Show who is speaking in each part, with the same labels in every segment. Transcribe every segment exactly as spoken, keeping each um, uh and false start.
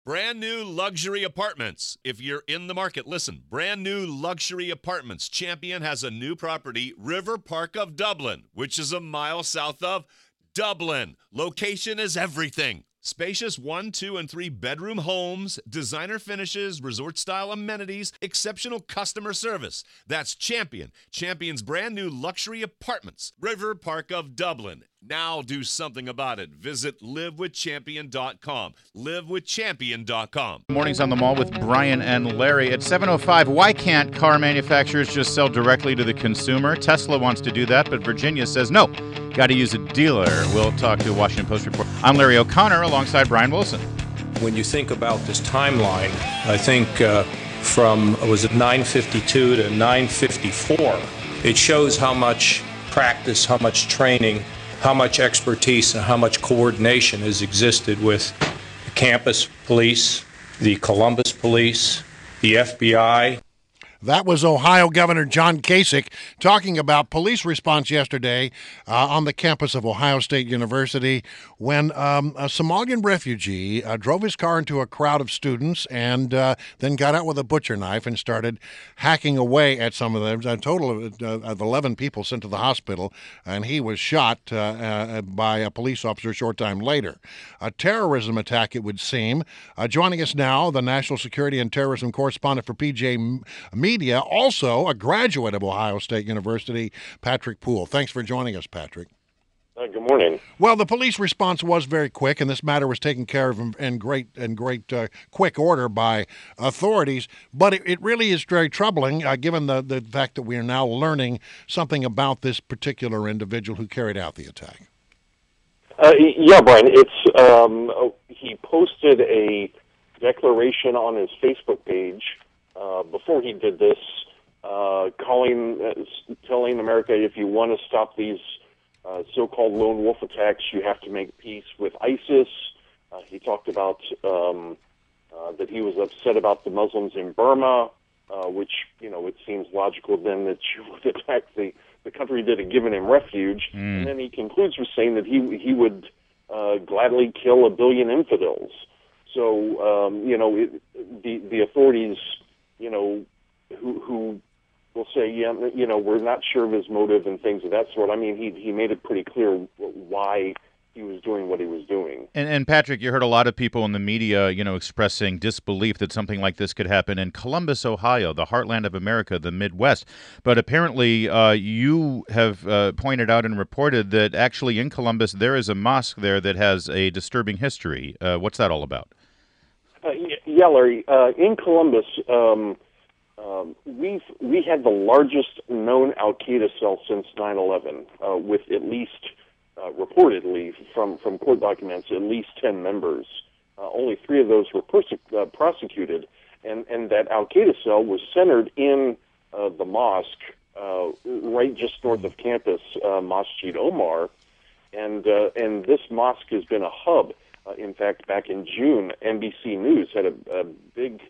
Speaker 1: Brand new luxury apartments. If you're in the market, listen. Brand new luxury apartments. Champion has a new property, River Park of Dublin, which is a mile south of Dublin. Location is everything. Spacious one, two, and three bedroom homes, designer finishes, resort-style amenities, exceptional customer service. That's Champion. Champion's brand new luxury apartments, River Park of Dublin. Now do something about it. Visit live with champion dot com. live with champion dot com.
Speaker 2: Mornings on the Mall with Brian and Larry at seven oh five. Why can't car manufacturers just sell directly to the consumer? Tesla wants to do that, but Virginia says no. Got to use a dealer. We'll talk to a Washington Post report. I'm Larry O'Connor alongside Brian Wilson.
Speaker 3: When you think about this timeline, I think uh, from, was it nine fifty-two to nine fifty-four, it shows how much practice, how much training, how much expertise, and how much coordination has existed with the campus police, the Columbus police, the F B I.
Speaker 4: That was Ohio Governor John Kasich talking about police response yesterday uh, on the campus of Ohio State University when um, a Somalian refugee uh, drove his car into a crowd of students and uh, then got out with a butcher knife and started hacking away at some of them. A total of, uh, of eleven people sent to the hospital, and he was shot uh, uh, by a police officer a short time later. A terrorism attack, it would seem. Uh, joining us now, the National Security and Terrorism Correspondent for P J Media. Media, also a graduate of Ohio State University, Patrick Poole. Thanks for joining us, Patrick.
Speaker 5: Uh, good morning.
Speaker 4: Well, the police response was very quick, and this matter was taken care of in, in great in great uh, quick order by authorities. But it, it really is very troubling, uh, given the, the fact that we are now learning something about this particular individual who carried out the attack.
Speaker 5: Uh, yeah, Brian. It's um, he posted a declaration on his Facebook page Uh, before he did this, uh, calling, uh, telling America, if you want to stop these uh, so-called lone wolf attacks, you have to make peace with ISIS. Uh, he talked about um, uh, that he was upset about the Muslims in Burma, uh, which, you know, it seems logical then that you would attack the, the country that had given him refuge. Mm. And then he concludes with saying that he he would uh, gladly kill a billion infidels. So, um, you know, it, the the authorities, you know, who, who will say, yeah, you know, we're not sure of his motive and things of that sort. I mean, he he made it pretty clear why he was doing what he was doing.
Speaker 2: And, and Patrick, you heard a lot of people in the media, you know, expressing disbelief that something like this could happen in Columbus, Ohio, the heartland of America, the Midwest. But apparently uh, you have uh, pointed out and reported that actually in Columbus there is a mosque there that has a disturbing history. Uh, what's that all about?
Speaker 5: Uh, yeah, Larry. Uh, in Columbus, um, um, we've we had the largest known Al Qaeda cell since nine eleven, uh, with at least, uh, reportedly from from court documents, at least ten members. Uh, only three of those were perse- uh, prosecuted, and and that Al Qaeda cell was centered in uh, the mosque uh, right just north of campus, uh, Masjid Omar, and uh, and this mosque has been a hub. Uh, in fact, back in June, N B C News had a, a big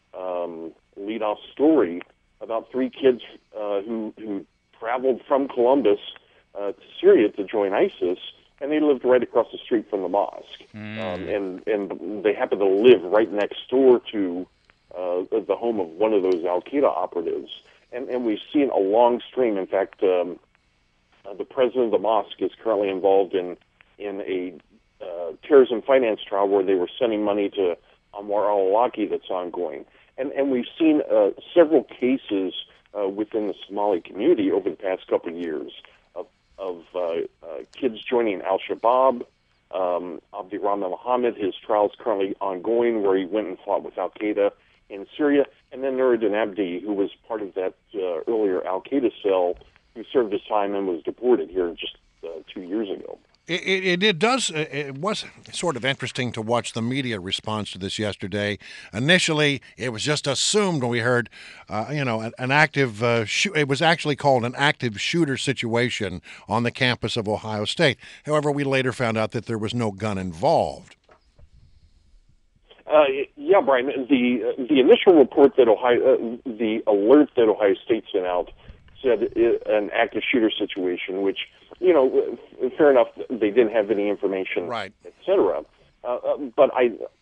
Speaker 5: um, lead-off story about three kids uh, who, who traveled from Columbus uh, to Syria to join ISIS, and they lived right across the street from the mosque. Mm. Um, and, and they happened to live right next door to uh, the home of one of those Al-Qaeda operatives. And, and we've seen a long stream. In fact, um, uh, the president of the mosque is currently involved in, in a Uh, terrorism finance trial where they were sending money to Anwar al-Awlaki that's ongoing. And and we've seen uh, several cases uh, within the Somali community over the past couple of years of, of uh, uh, kids joining Al-Shabaab. Um, Abdirahman Mohammed, his trial is currently ongoing where he went and fought with Al-Qaeda in Syria. And then Nuruddin Abdi, who was part of that uh, earlier Al-Qaeda cell, who served his time and was deported here just uh, two years ago.
Speaker 4: It, it, it does. It was sort of interesting to watch the media response to this yesterday. Initially, it was just assumed when we heard, uh, you know, an, an active. Uh, sh- it was actually called an active shooter situation on the campus of Ohio State. However, we later found out that there was no gun involved.
Speaker 5: Uh, yeah, Brian. The uh, the initial report that Ohio, uh, the alert that Ohio State sent out said an active shooter situation, which, you know, fair enough, they didn't have any information,
Speaker 4: right,
Speaker 5: et cetera. Uh, but I,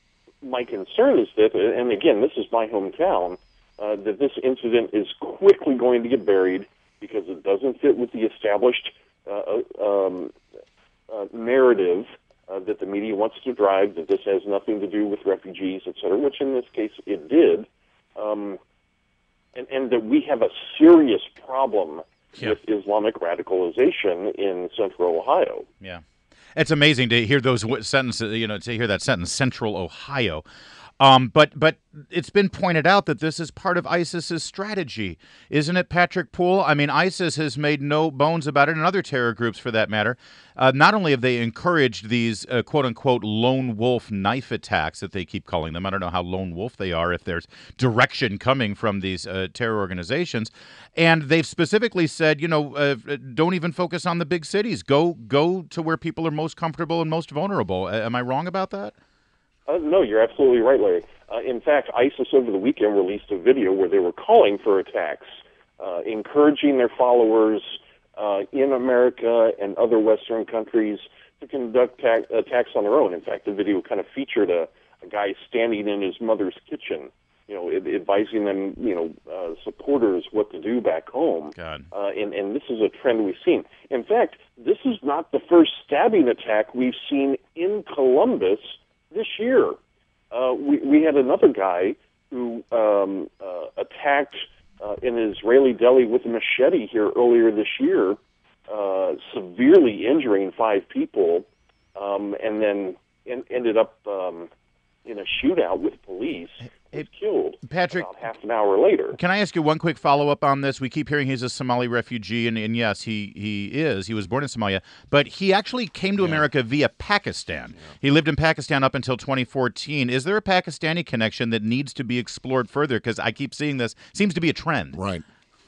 Speaker 5: my concern is that, and again, this is my hometown, uh, that this incident is quickly going to get buried because it doesn't fit with the established uh, um, uh, narrative uh, that the media wants to drive, that this has nothing to do with refugees, et cetera, which in this case it did, um, and, and that we have a serious problem yeah. with Islamic radicalization in Central Ohio.
Speaker 2: Yeah. It's amazing to hear those sentences, you know, to hear that sentence, Central Ohio. Um, but but it's been pointed out that this is part of ISIS's strategy, isn't it, Patrick Poole? I mean, ISIS has made no bones about it, and other terror groups for that matter. Uh, not only have they encouraged these uh, quote-unquote lone wolf knife attacks that they keep calling them. I don't know how lone wolf they are if there's direction coming from these uh, terror organizations. And they've specifically said, you know, uh, don't even focus on the big cities. Go, go to where people are most comfortable and most vulnerable. Uh, am I wrong about that?
Speaker 5: Uh, no, you're absolutely right, Larry. Uh, in fact, ISIS over the weekend released a video where they were calling for attacks, uh, encouraging their followers uh, in America and other Western countries to conduct ta- attacks on their own. In fact, the video kind of featured a, a guy standing in his mother's kitchen, you know, advising them, you know, uh, supporters what to do back home.
Speaker 2: God.
Speaker 5: Uh, and, and this is a trend we've seen. In fact, this is not the first stabbing attack we've seen in Columbus this year. Uh, we, we had another guy who um, uh, attacked uh, an Israeli deli with a machete here earlier this year, uh, severely injuring five people, um, and then en- ended up um, in a shootout with police. Was killed
Speaker 2: Patrick,
Speaker 5: about half an hour later.
Speaker 2: Can I ask you one quick follow-up on this? We keep hearing he's a Somali refugee, and, and yes, he, he is. He was born in Somalia, but he actually came to yeah. America via Pakistan. Yeah. He lived in Pakistan up until twenty fourteen. Is there a Pakistani connection that needs to be explored further? Because I keep seeing this. Seems to be a trend.
Speaker 4: Right.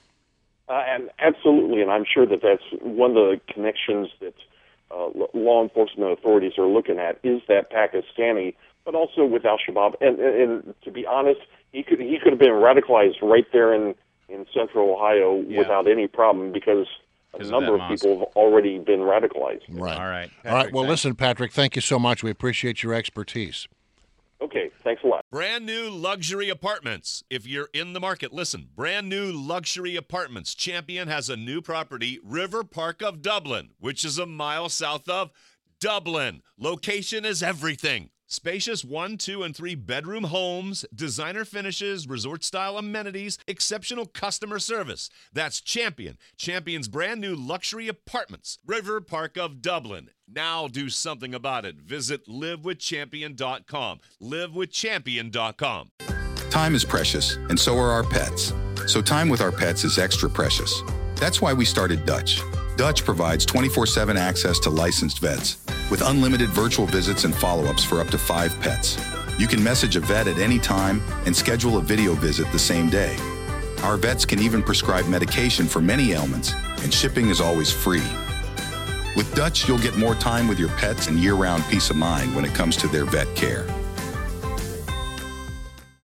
Speaker 5: Uh, and absolutely, and I'm sure that that's one of the connections that uh, law enforcement authorities are looking at, is that Pakistani, but also with Al-Shabaab. And, and, and to be honest, he could he could have been radicalized right there in, in Central Ohio yeah. without any problem, because a number of, of people have already been radicalized.
Speaker 4: Right.
Speaker 2: All right.
Speaker 4: Patrick, All right. Well, thanks. Listen, Patrick, thank you so much. We appreciate your expertise.
Speaker 5: Okay. Thanks a lot.
Speaker 1: Brand new luxury apartments. If you're in the market, listen. Brand new luxury apartments. Champion has a new property, River Park of Dublin, which is a mile south of Dublin. Location is everything. Spacious one, two, and three bedroom homes, designer finishes, resort-style amenities, exceptional customer service. That's Champion. Champion's brand new luxury apartments, River Park of Dublin. Now do something about it. Visit live with champion dot com. live with champion dot com.
Speaker 6: Time is precious, and so are our pets. So time with our pets is extra precious. That's why we started Dutch. Dutch provides twenty-four seven access to licensed vets with unlimited virtual visits and follow-ups for up to five pets. You can message a vet at any time and schedule a video visit the same day. Our vets can even prescribe medication for many ailments, and shipping is always free. With Dutch, you'll get more time with your pets and year-round peace of mind when it comes to their vet care.